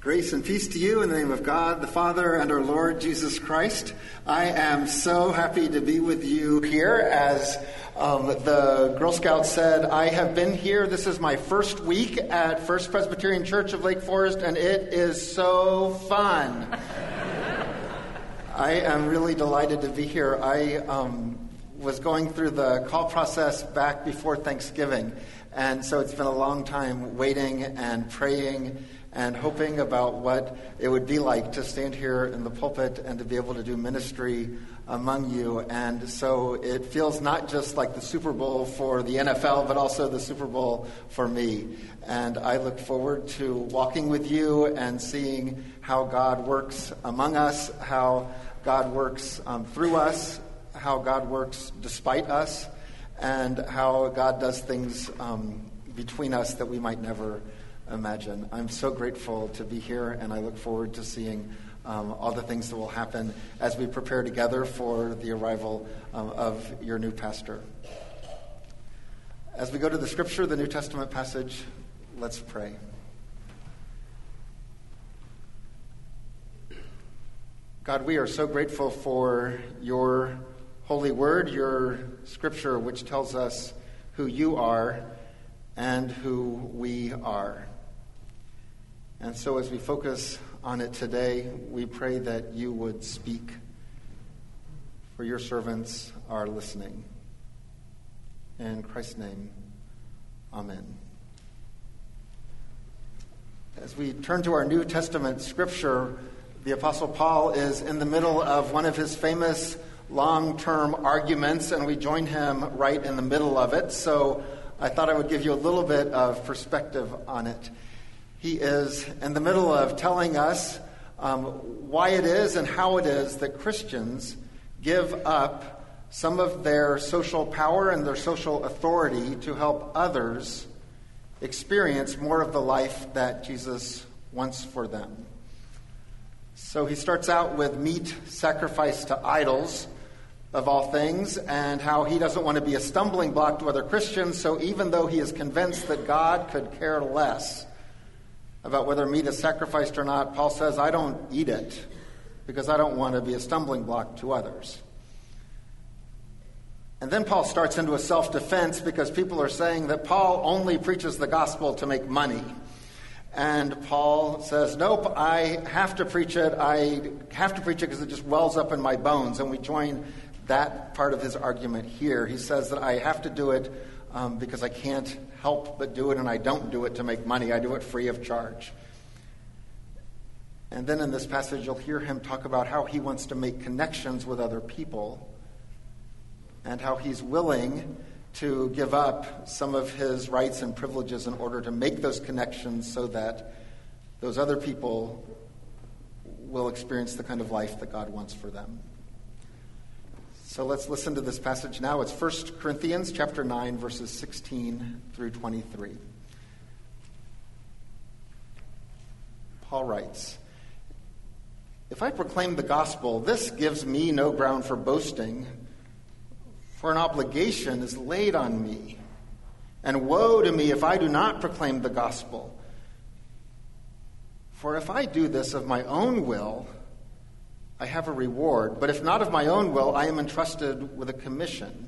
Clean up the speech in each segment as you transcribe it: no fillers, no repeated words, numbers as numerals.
Grace and peace to you in the name of God, the Father, and our Lord Jesus Christ. I am so happy to be with you here. As the Girl Scouts said, I have been here. This is my first week at First Presbyterian Church of Lake Forest, and it is so fun. I am really delighted to be here. I was going through the call process back before Thanksgiving, and so it's been a long time waiting and praying and hoping about what it would be like to stand here in the pulpit and to be able to do ministry among you. And so it feels not just like the Super Bowl for the NFL, but also the Super Bowl for me. And I look forward to walking with you and seeing how God works among us, how God works through us, how God works despite us, and how God does things between us that we might never imagine. I'm so grateful to be here, and I look forward to seeing all the things that will happen as we prepare together for the arrival of your new pastor. As we go to the scripture, the New Testament passage, let's pray. God, we are so grateful for your holy word, your scripture, which tells us who you are and who we are. And so as we focus on it today, we pray that you would speak, for your servants are listening. In Christ's name, amen. As we turn to our New Testament scripture, the Apostle Paul is in the middle of one of his famous long-term arguments, and we join him right in the middle of it. So I thought I would give you a little bit of perspective on it. He is in the middle of telling us why it is and how it is that Christians give up some of their social power and their social authority to help others experience more of the life that Jesus wants for them. So he starts out with meat sacrificed to idols, of all things, and how he doesn't want to be a stumbling block to other Christians. So even though he is convinced that God could care less about whether meat is sacrificed or not, Paul says, I don't eat it because I don't want to be a stumbling block to others. And then Paul starts into a self-defense because people are saying that Paul only preaches the gospel to make money. And Paul says, nope, I have to preach it. I have to preach it because it just wells up in my bones. And we join that part of his argument here. He says that I have to do it because I can't help but do it, and I don't do it to make money. I do it free of charge. And then in this passage, you'll hear him talk about how he wants to make connections with other people and how he's willing to give up some of his rights and privileges in order to make those connections so that those other people will experience the kind of life that God wants for them. So let's listen to this passage now. It's 1 Corinthians chapter 9, verses 16 through 23. Paul writes, if I proclaim the gospel, this gives me no ground for boasting, for an obligation is laid on me. And woe to me if I do not proclaim the gospel. For if I do this of my own will, I have a reward, but if not of my own will, I am entrusted with a commission.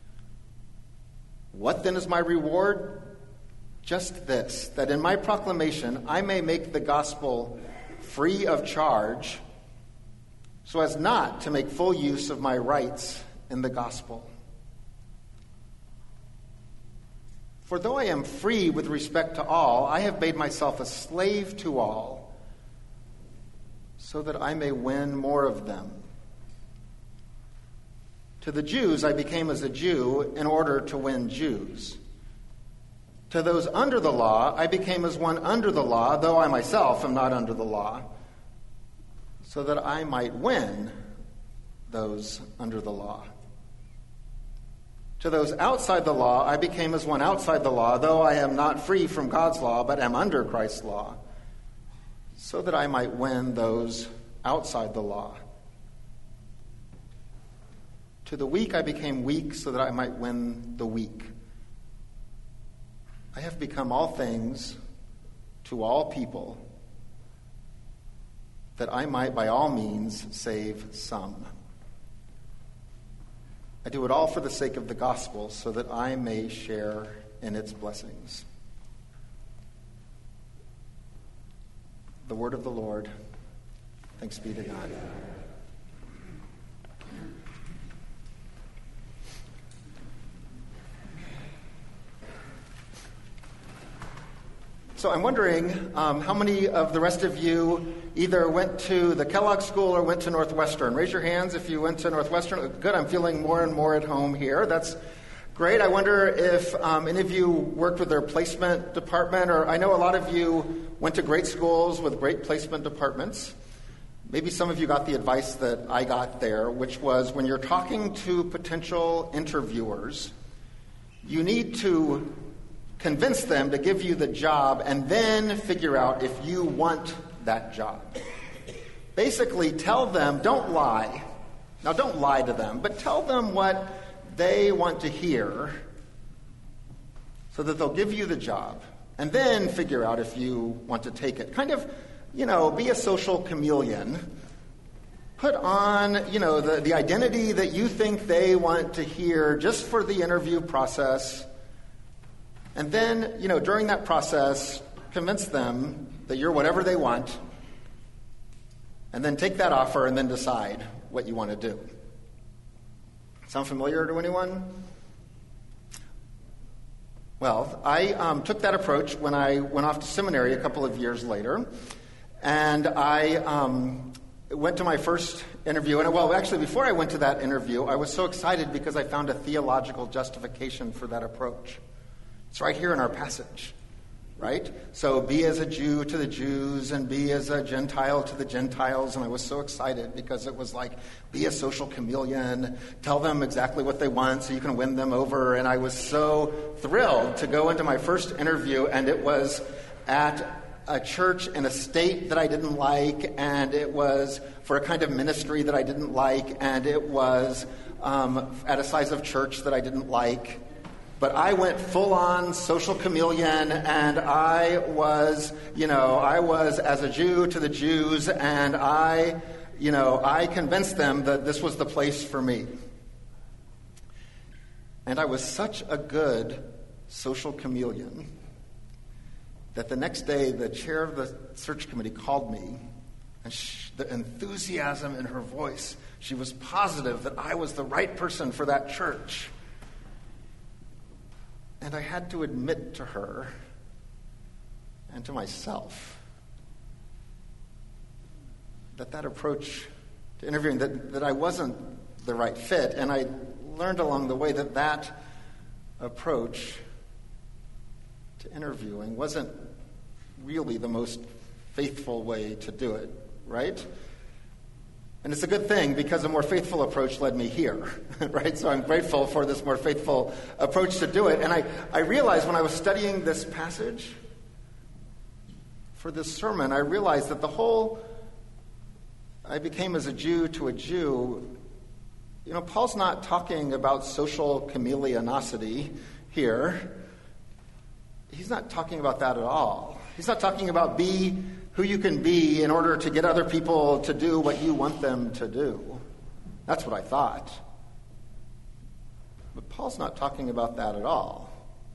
What then is my reward? Just this, that in my proclamation I may make the gospel free of charge, so as not to make full use of my rights in the gospel. For though I am free with respect to all, I have made myself a slave to all, so that I may win more of them. To the Jews I became as a Jew in order to win Jews. To those under the law I became as one under the law, though I myself am not under the law, so that I might win those under the law. To those outside the law I became as one outside the law, though I am not free from God's law, but am under Christ's law, so that I might win those outside the law. To the weak I became weak, so that I might win the weak. I have become all things to all people, that I might by all means save some. I do it all for the sake of the gospel, so that I may share in its blessings. The word of the Lord. Thanks be to God. So I'm wondering how many of the rest of you either went to the Kellogg School or went to Northwestern. Raise your hands if you went to Northwestern. Good, I'm feeling more and more at home here. That's great. I wonder if any of you worked with their placement department, or I know a lot of you went to great schools with great placement departments. Maybe some of you got the advice that I got there, which was when you're talking to potential interviewers, you need to convince them to give you the job and then figure out if you want that job. Basically, tell them, don't lie. Now, don't lie to them, but tell them what they want to hear so that they'll give you the job and then figure out if you want to take it. Kind of, be a social chameleon. Put on, the identity that you think they want to hear just for the interview process. And then, during that process, convince them that you're whatever they want, and then take that offer and then decide what you want to do. Sound familiar to anyone? Well, I took that approach when I went off to seminary a couple of years later, and I went to my first interview. And actually, before I went to that interview, I was so excited because I found a theological justification for that approach. It's right here in our passage, right? So be as a Jew to the Jews and be as a Gentile to the Gentiles. And I was so excited because it was like, be a social chameleon, tell them exactly what they want so you can win them over. And I was so thrilled to go into my first interview, and it was at a church in a state that I didn't like, and it was for a kind of ministry that I didn't like, and it was at a size of church that I didn't like. But I went full-on social chameleon, and I was as a Jew to the Jews, and I convinced them that this was the place for me. And I was such a good social chameleon that the next day the chair of the search committee called me, and the enthusiasm in her voice, she was positive that I was the right person for that church. And I had to admit to her and to myself that approach to interviewing, that I wasn't the right fit. And I learned along the way that approach to interviewing wasn't really the most faithful way to do it, right? And it's a good thing, because a more faithful approach led me here, right? So I'm grateful for this more faithful approach to do it. And I realized when I was studying this passage for this sermon, I realized that I became as a Jew to a Jew. Paul's not talking about social chameleonosity here. He's not talking about that at all. He's not talking about be who you can be in order to get other people to do what you want them to do. That's what I thought. But Paul's not talking about that at all.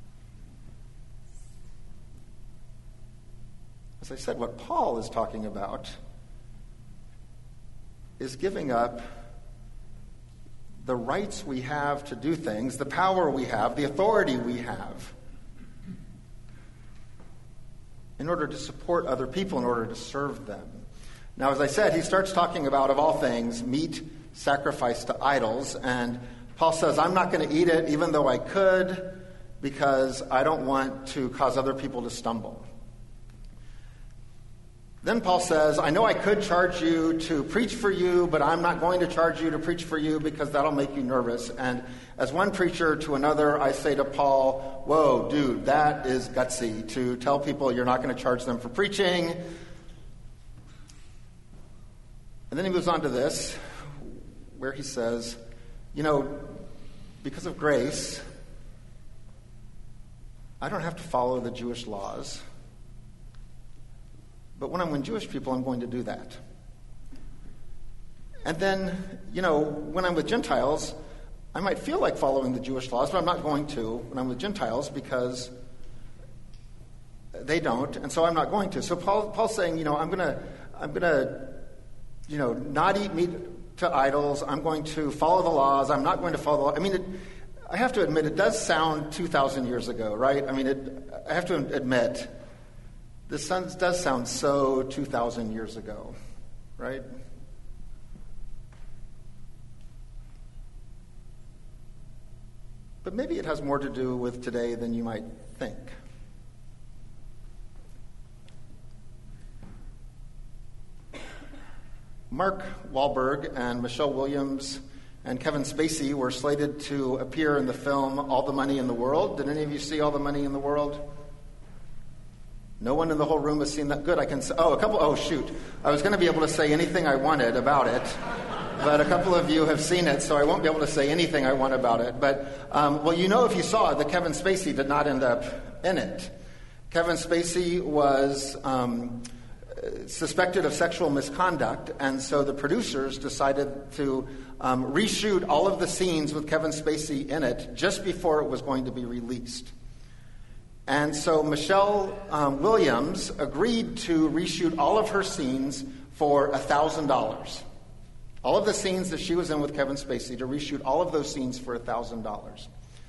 As I said, what Paul is talking about is giving up the rights we have to do things, the power we have, the authority we have, in order to support other people, in order to serve them. Now, as I said, he starts talking about, of all things, meat sacrificed to idols. And Paul says, I'm not going to eat it, even though I could, because I don't want to cause other people to stumble. Then Paul says, I know I could charge you to preach for you, but I'm not going to charge you to preach for you because that'll make you nervous. And as one preacher to another, I say to Paul, whoa, dude, that is gutsy to tell people you're not going to charge them for preaching. And then he moves on to this, where he says, because of grace, I don't have to follow the Jewish laws. But when I'm with Jewish people, I'm going to do that. And then, when I'm with Gentiles, I might feel like following the Jewish laws, but I'm not going to when I'm with Gentiles because they don't, and so I'm not going to. So Paul's saying, I'm gonna not eat meat to idols. I'm going to follow the laws. I'm not going to follow the law. I mean, I have to admit, it does sound 2,000 years ago, right? I mean, I have to admit, this does sound so 2,000 years ago, right? But maybe it has more to do with today than you might think. Mark Wahlberg and Michelle Williams and Kevin Spacey were slated to appear in the film All the Money in the World. Did any of you see All the Money in the World? No one in the whole room has seen that. Good, I can say, a couple, shoot. I was going to be able to say anything I wanted about it, but a couple of you have seen it, so I won't be able to say anything I want about it. But, if you saw it, that Kevin Spacey did not end up in it. Kevin Spacey was suspected of sexual misconduct, and so the producers decided to reshoot all of the scenes with Kevin Spacey in it just before it was going to be released. And so Michelle Williams agreed to reshoot all of her scenes for $1,000. All of the scenes that she was in with Kevin Spacey, to reshoot all of those scenes for $1,000.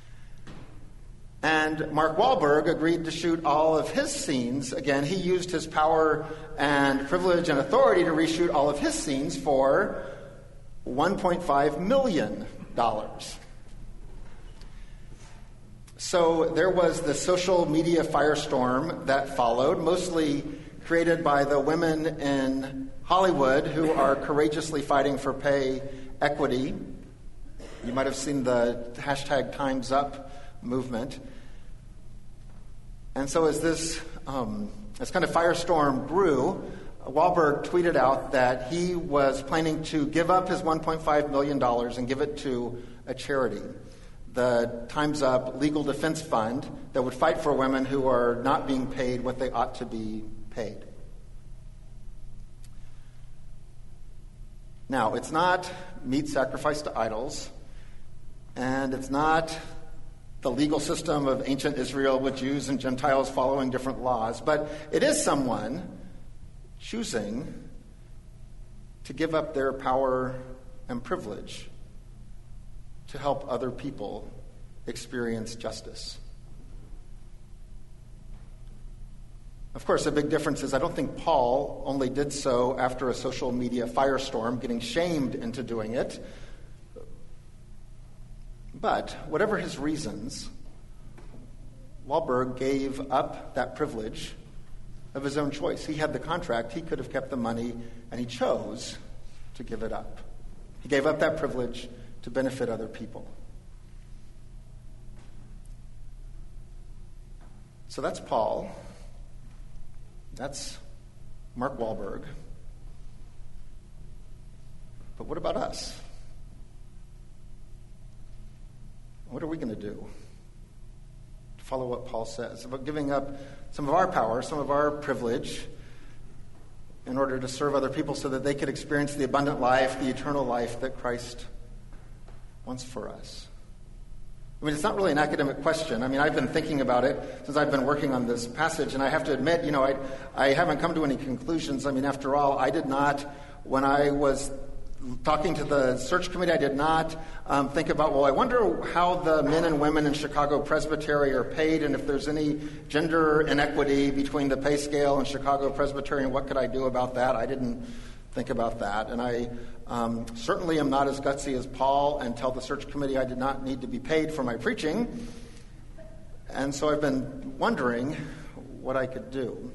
And Mark Wahlberg agreed to shoot all of his scenes. Again, he used his power and privilege and authority to reshoot all of his scenes for $1.5 million. So there was the social media firestorm that followed, mostly created by the women in Hollywood who are courageously fighting for pay equity. You might have seen the hashtag Time's Up movement. And so as this kind of firestorm grew, Wahlberg tweeted out that he was planning to give up his $1.5 million and give it to a charity, the Time's Up Legal Defense Fund, that would fight for women who are not being paid what they ought to be paid. Now, it's not meat sacrificed to idols, and it's not the legal system of ancient Israel with Jews and Gentiles following different laws, but it is someone choosing to give up their power and privilege to help other people experience justice. Of course, a big difference is I don't think Paul only did so after a social media firestorm, getting shamed into doing it. But whatever his reasons, Wahlberg gave up that privilege of his own choice. He had the contract, he could have kept the money, and he chose to give it up. He gave up that privilege to benefit other people. So that's Paul. That's Mark Wahlberg. But what about us? What are we going to do to follow what Paul says about giving up some of our power, some of our privilege, in order to serve other people so that they could experience the abundant life, the eternal life that Christ wants for us? I mean, it's not really an academic question. I mean, I've been thinking about it since I've been working on this passage, and I have to admit, I haven't come to any conclusions. I mean, after all, I did not, when I was talking to the search committee, I did not think about, I wonder how the men and women in Chicago Presbytery are paid, and if there's any gender inequity between the pay scale and Chicago Presbytery, and what could I do about that? I didn't think about that. And I certainly am not as gutsy as Paul and tell the search committee I did not need to be paid for my preaching. And so I've been wondering what I could do.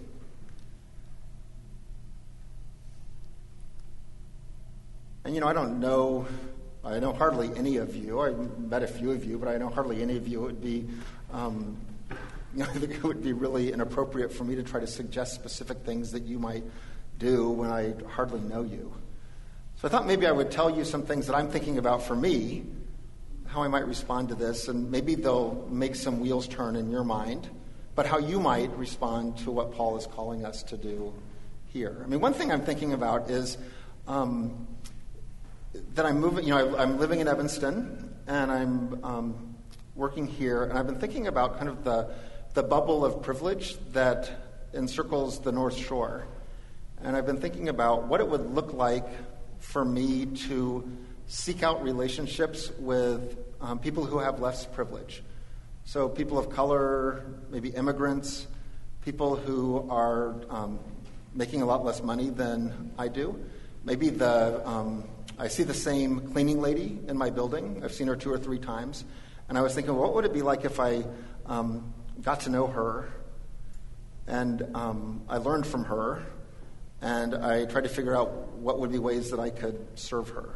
And, I don't know, I know hardly any of you. I met a few of you, but I know hardly any of you. It would be, I think it would be really inappropriate for me to try to suggest specific things that you might do when I hardly know you. So I thought maybe I would tell you some things that I'm thinking about for me, how I might respond to this, and maybe they'll make some wheels turn in your mind, but how you might respond to what Paul is calling us to do here. I mean, one thing I'm thinking about is that I'm moving, I'm living in Evanston, and I'm working here, and I've been thinking about kind of the bubble of privilege that encircles the North Shore. And I've been thinking about what it would look like for me to seek out relationships with people who have less privilege. So people of color, maybe immigrants, people who are making a lot less money than I do. Maybe I see the same cleaning lady in my building. I've seen her 2 or 3 times. And I was thinking, what would it be like if I got to know her and I learned from her and I tried to figure out what would be ways that I could serve her.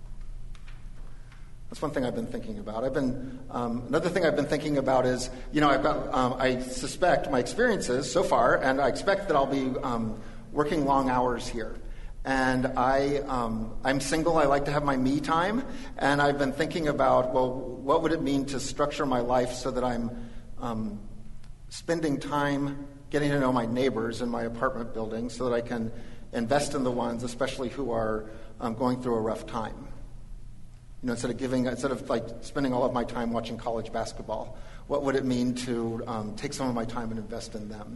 That's one thing I've been thinking about. Another thing I've been thinking about is, I suspect my experiences so far, and I expect that I'll be working long hours here. And I'm single. I like to have my me time. And I've been thinking about, what would it mean to structure my life so that I'm spending time getting to know my neighbors in my apartment building so that I can invest in the ones, especially who are going through a rough time. Instead of like spending all of my time watching college basketball, what would it mean to take some of my time and invest in them?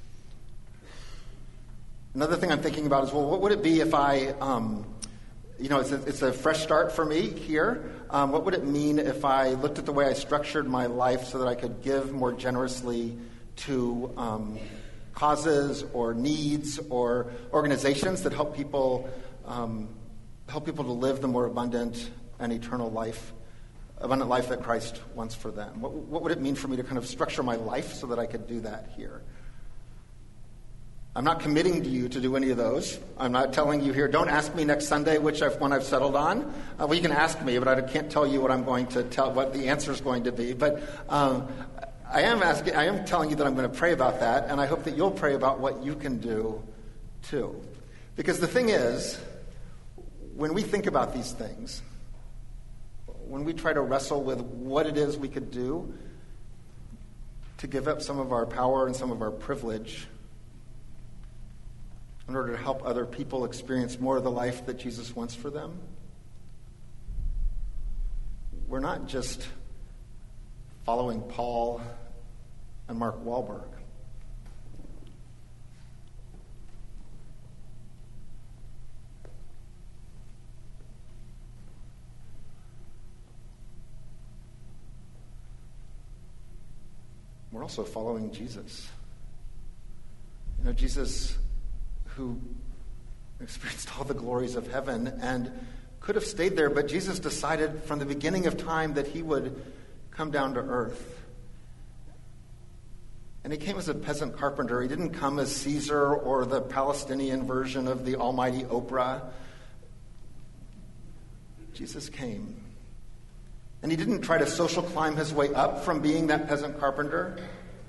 Another thing I'm thinking about is, what would it be if I, it's a fresh start for me here. What would it mean if I looked at the way I structured my life so that I could give more generously to causes or needs or organizations that help people to live the more abundant and abundant life that Christ wants for them? What would it mean for me to kind of structure my life so that I could do that here? I'm not committing to you to do any of those. I'm not telling you here, don't ask me next Sunday which one I've settled on. You can ask me, but I can't tell you what I'm going to tell, what the answer is going to be. But I am telling you that I'm going to pray about that, and I hope that you'll pray about what you can do too. Because the thing is, when we think about these things, when we try to wrestle with what it is we could do to give up some of our power and some of our privilege in order to help other people experience more of the life that Jesus wants for them, we're not just following Paul and Mark Wahlberg. We're also following Jesus. Jesus who experienced all the glories of heaven and could have stayed there, but Jesus decided from the beginning of time that he would come down to earth. And he came as a peasant carpenter. He didn't come as Caesar or the Palestinian version of the almighty Oprah. Jesus came. And he didn't try to social climb his way up from being that peasant carpenter.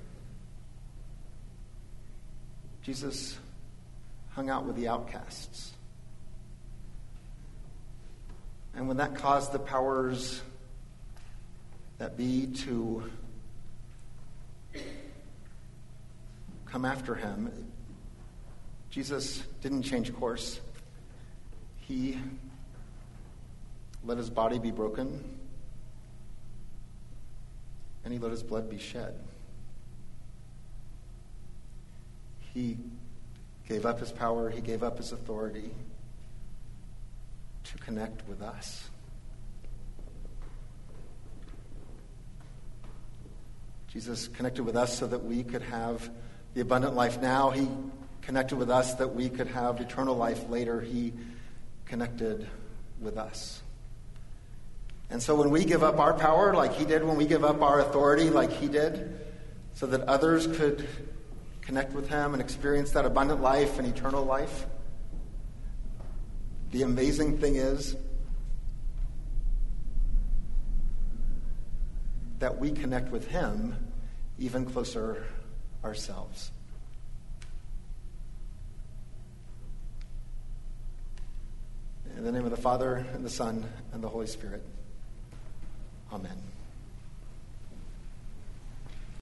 Jesus hung out with the outcasts. And when that caused the powers that be to come after him, Jesus didn't change course. He let his body be broken, and he let his blood be shed. He gave up his power, he gave up his authority to connect with us. Jesus connected with us so that we could have the abundant life now. He connected with us that we could have eternal life later. He connected with us. And so when we give up our power like he did, when we give up our authority like he did, so that others could connect with him and experience that abundant life and eternal life, the amazing thing is that we connect with him even closer ourselves. In the name of the Father, and the Son, and the Holy Spirit. Amen.